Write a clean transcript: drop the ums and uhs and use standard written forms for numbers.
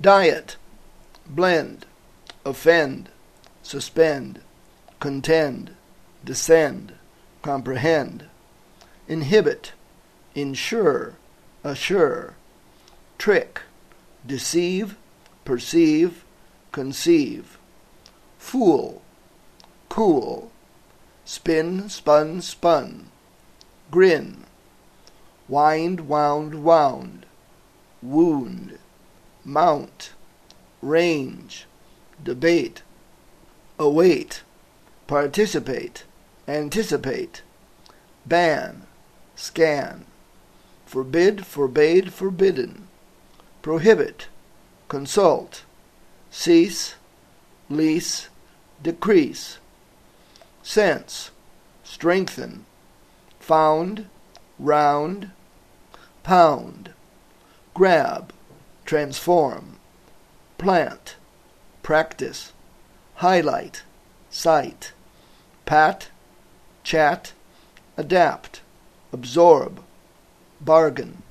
diet, blend, offend, suspend, contend, descend, comprehend, inhibit, insure, assure, trick, deceive, perceive, conceive, fool, cool, spin, spun, spun, grin, wind, wound, wound, wound, mount, range, debate, await, participate, anticipate, ban, scan, forbid, forbade, forbidden, prohibit, consult, cease, lease, decrease, sense, strengthen, found, round, pound, grab, transform, plant, practice, highlight, cite, pat, chat, adapt, absorb, bargain,